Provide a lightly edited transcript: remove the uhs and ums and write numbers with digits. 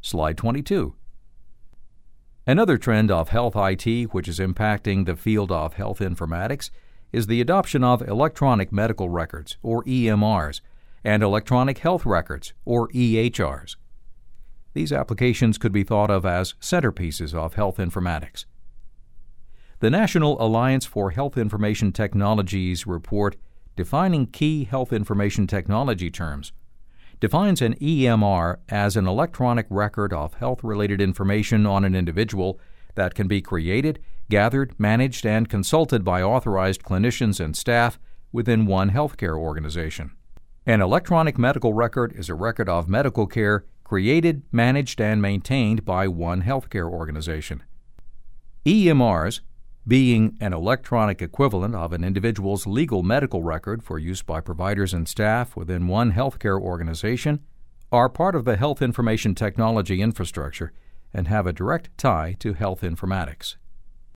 Slide 22. Another trend of health IT which is impacting the field of health informatics is the adoption of electronic medical records, or EMRs, and electronic health records, or EHRs. These applications could be thought of as centerpieces of health informatics. The National Alliance for Health Information Technologies report Defining Key Health Information Technology Terms defines an EMR as an electronic record of health-related information on an individual that can be created, gathered, managed, and consulted by authorized clinicians and staff within one healthcare organization. An electronic medical record is a record of medical care created, managed, and maintained by one healthcare organization. EMRs, being an electronic equivalent of an individual's legal medical record for use by providers and staff within one healthcare organization, are part of the health information technology infrastructure and have a direct tie to health informatics.